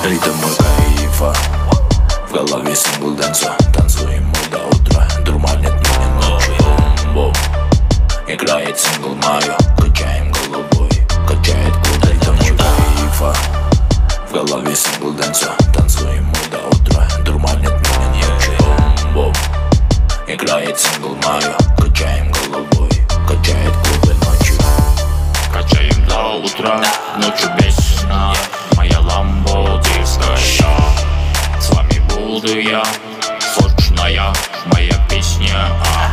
Ритм мой кайфа, в голове сингл дэнса. Танцуем мы до утра, дурманит меня ночью. Бум-бум, играет сингл мою, качаем головой, качает куда. Ритм мой кайфа, в голове сингл дэнса. Танцуем мы до утра, дурманит меня ночью. Бум-бум, играет сингл мою, качаем головой, качает клубы ночью. Качаем до утра, ночью без сна. Моя ламбо дерзкая, с вами буду я, сочная моя песня.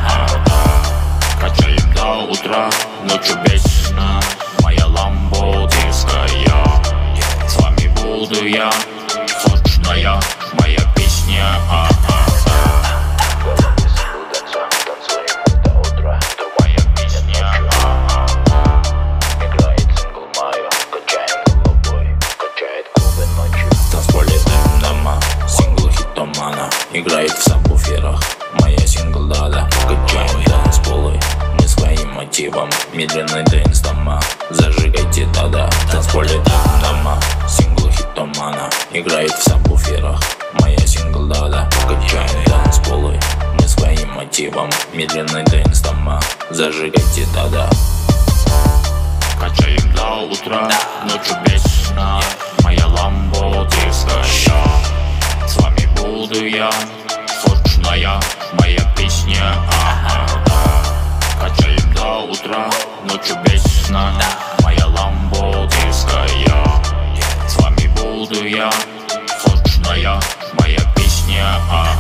Качаем до утра, ночью без сна. Моя ламбо дерзкая, с вами буду я, сочная моя песня. Играет в сабвуферах моя сингл дада. Качаем танцполы мы своим мотивом. Медленный дэнс дома, зажигайте дада. Танцполе дома, сингл хитомана. Играет в сабвуферах моя сингл дада. Качаем танцполы мы своим мотивом. Медленный дэнс дома, зажигайте дада. Качаем до утра, ночью без сна. Моя ламбо дерзкая, с вами буду я, сочная моя песня. Качаем до утра, ночью без сна. Моя ламбо дерзкая, с вами буду я, сочная моя песня.